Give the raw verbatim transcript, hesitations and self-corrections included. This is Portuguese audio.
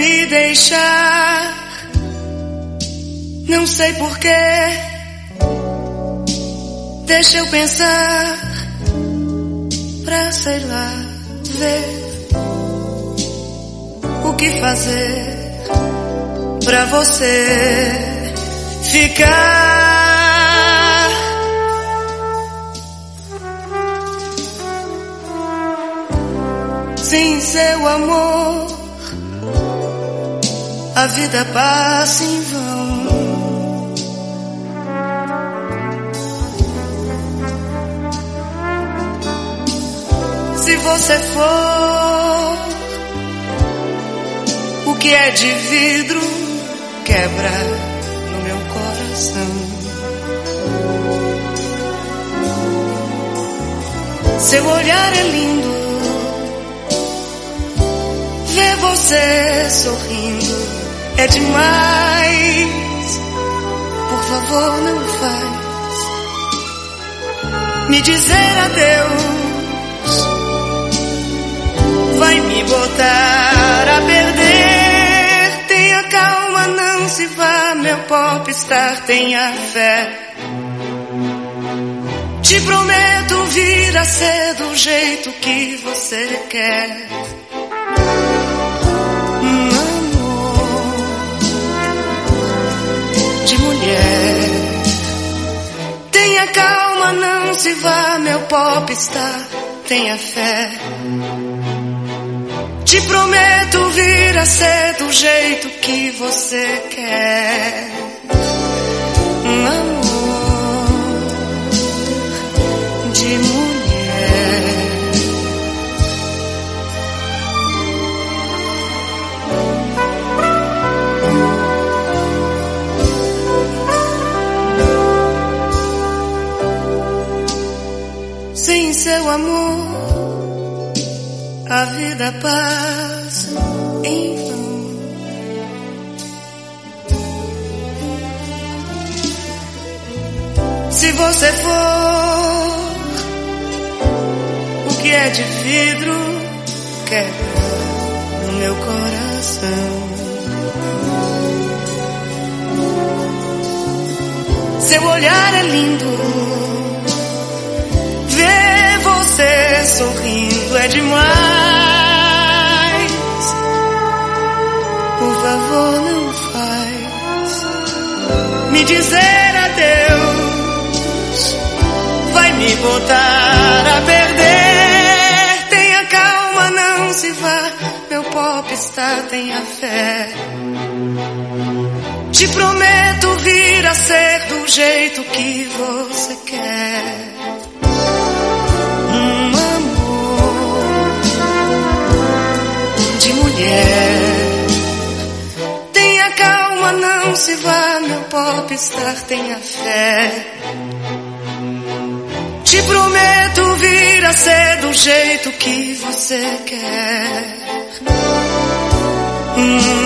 me deixar. Não sei porquê. Deixa eu pensar, pra sei lá, ver o que fazer pra você ficar. Sem seu amor, a vida passa em vão. Se você for, o que é de vidro quebra no meu coração. Seu olhar é lindo, ver você sorrindo é demais. Por favor, não faz me dizer adeus. Vai me botar a perder. Tenha calma, não se vá, meu popstar, tenha fé. Te prometo vir a ser do jeito que você quer. Um amor de mulher. Tenha calma, não se vá, meu popstar, tenha fé. Te prometo vir a ser do jeito que você quer. Um amor de mulher. Sem seu amor, a vida passa em vão. Se você for, o que é de vidro quebra no meu coração. Seu olhar é lindo, ver você sorrindo é demais. Por favor, não faz me dizer adeus. Vai me botar a perder. Tenha calma, não se vá, meu popstar, tenha fé. Te prometo vir a ser do jeito que você quer. Um amor de mulher. Tenha calma, não se vá, meu popstar, tenha fé. Te prometo vir a ser do jeito que você quer. Hum